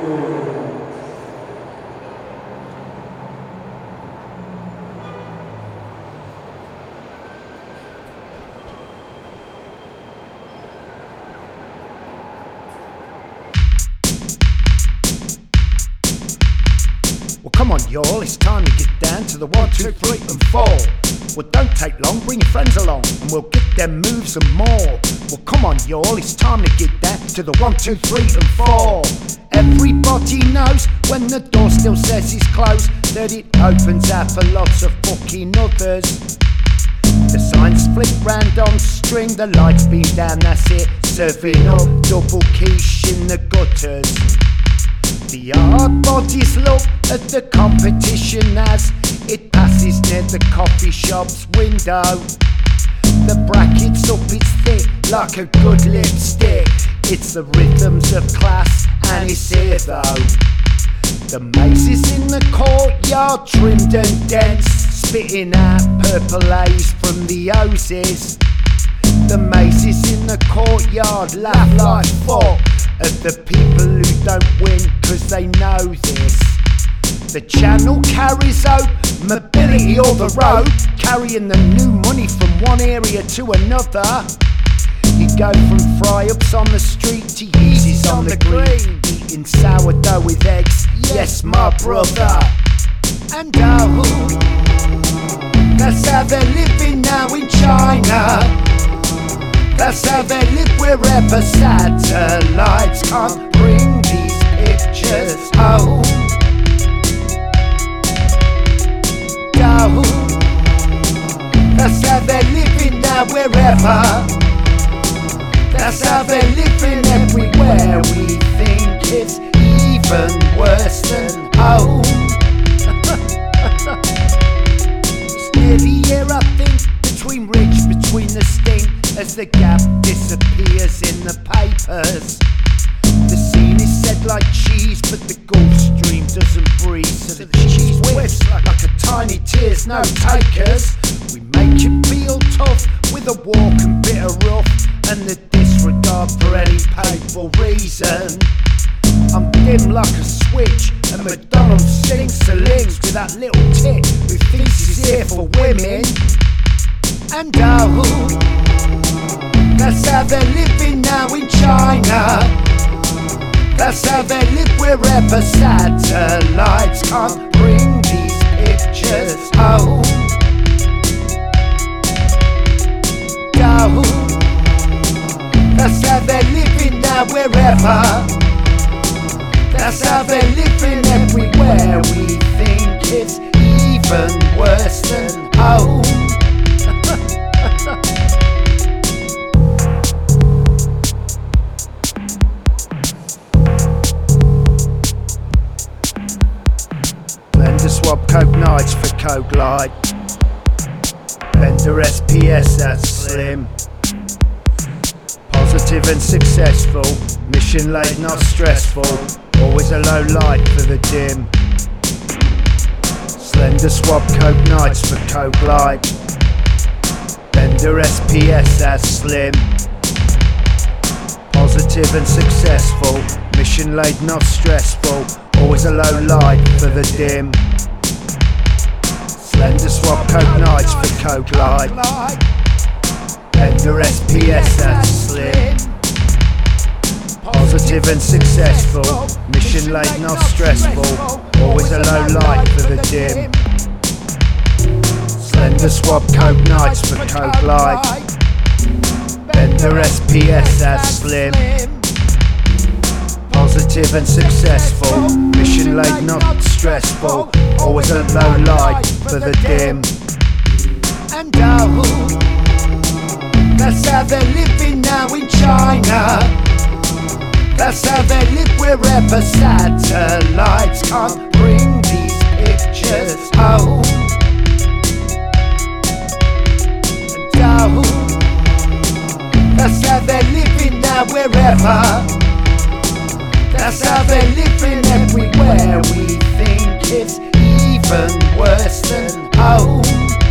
Well, come on, y'all, it's time to get down to the 1, 2, 3 and 4. Well, don't take long, bring your friends along, and we'll get them moves and more. Well, come on, y'all, it's time to get down to the 1, 2, 3 and 4. Everybody knows when the door still says it's closed, that it opens out for lots of fucking others. The signs flip round on string, the lights beam down, that's it. Serving up double quiche in the gutters. The hard bodies look at the competition as it passes near the coffee shop's window. The bracket's up its thick like a good lipstick. It's the rhythms of class and it's here though. The maze is in the courtyard, trimmed and dense, spitting out purple haze from the hoses. The maze is in the courtyard, laugh like fuck at the people who don't win cause they know this. The channel carries out mobility or the road, carrying the new money from one area to another. You go from fry-ups on the street to Yeezys on the green, eating sourdough with eggs, yes my brother. And oh, that's how they're living now in China. That's how they live wherever satellites can't bring these pictures home. Oh, that's how they're living now wherever. That's how they're living everywhere. We think it's even worse than home. It's nearly here, I think, between the sting, as the gap disappears in the papers. The scene is set like cheese, but the Gulf Stream doesn't breathe, so the cheese whiffs like a tiny tears, no takers. We make it feel tough with a walk and bit of rough, and the disregard for any painful reason. I'm dim like a switch, and McDonald's stinks the links with that little tit who thinks he's here for women. And oh, that's how they're living now in China. That's how they live wherever satellites can't bring these pictures home. Oh, that's how they're living now wherever. That's how they're living everywhere. We think it's even worse than home. Blender swap Coke Nights for Coke Light. Bender SPS, that's slim. Positive and successful, mission late not stressful. Always a low light for the dim. Slender swap Coke Nights for Coke Light. Bender SPS, that's slim. Positive and successful, mission late not stressful. Always a low light for the dim. Slender swap Coke Nights for Coke Light. Bender SPS, that's slim. Positive and successful, mission late not stressful. Always a low light for the dim. Slender swap Coke Nights for Coke Light. Bender SPS, that's slim. Positive and successful, mission late not stressful. Always a low light for the dim. And oh, that's how they're living now in China. That's how they live wherever satellites can't bring these pictures home. And oh, that's how they're living now wherever. That's how they're living everywhere. We think it's even worse than home.